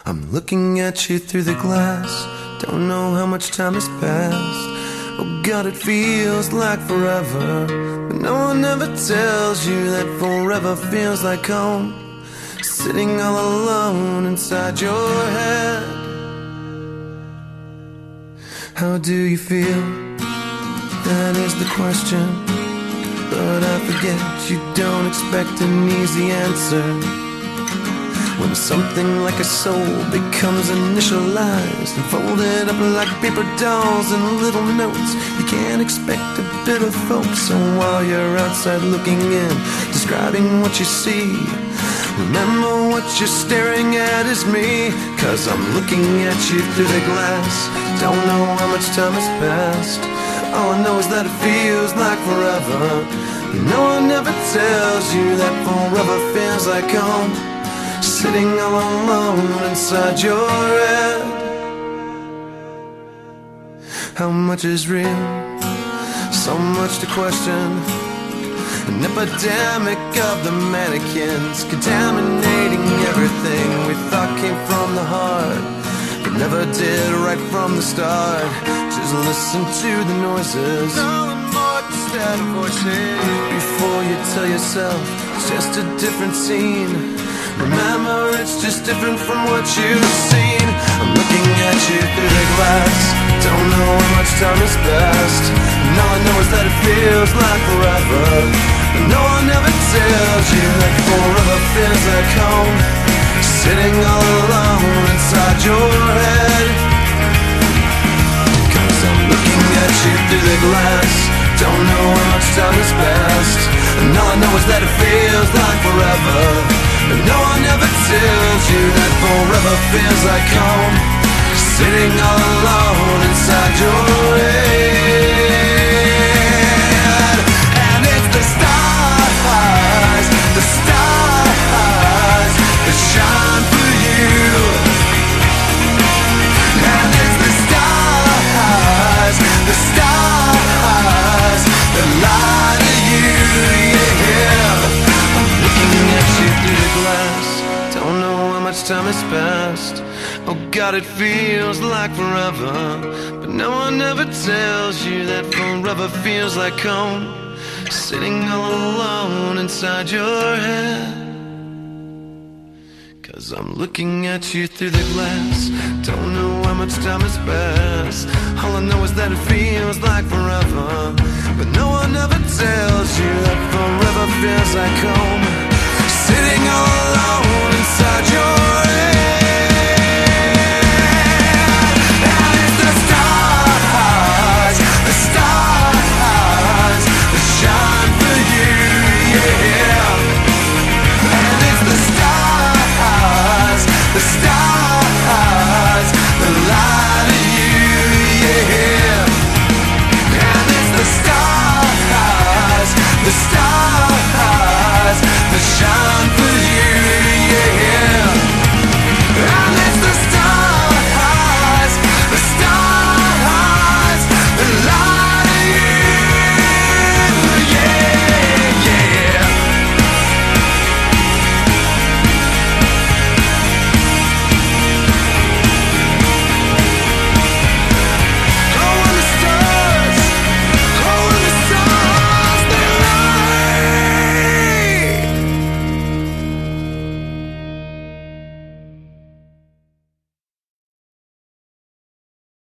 I'm looking at you through the glass. Don't know how much time has passed. Oh God, it feels like forever, but no one ever tells you that forever feels like home. Sitting all alone inside your head. How do you feel? That is the question. But I forget you don't expect an easy answer. When something like a soul becomes initialized and folded up like paper dolls and little notes, you can't expect a bit of folks. So while you're outside looking in, describing what you see, remember what you're staring at is me. Cause I'm looking at you through the glass. Don't know how much time has passed. All I know is that it feels like forever. No one ever tells you that forever feels like home. Sitting all alone inside your head. How much is real? So much to question. An epidemic of the mannequins, contaminating everything we thought came from the heart, but never did right from the start. Just listen to the noises, instead of voices. Before you tell yourself it's just a different scene, remember it's just different from what you've seen. I'm looking at you through the glass. Don't know how much time has passed, and all I know is that it feels like forever. But no one ever tells you that forever feels like home. Sitting all alone inside your head. Cause I'm looking at you through the glass. Don't know how much time has passed, and all I know is that it feels like forever. But no one ever tells you that forever feels like home. Sitting all alone inside your head. And it's the stars that shine for you. And it's the stars that lie to you, yeah. I'm looking at you through the glass. Don't know how much time has passed. Oh God, it feels like forever. But no one ever tells you that forever feels like home. Sitting all alone inside your head. Cause I'm looking at you through the glass. Don't know how much time has passed. All I know is that it feels like forever. But no one ever tells you that forever feels like home. Sitting all alone inside your head.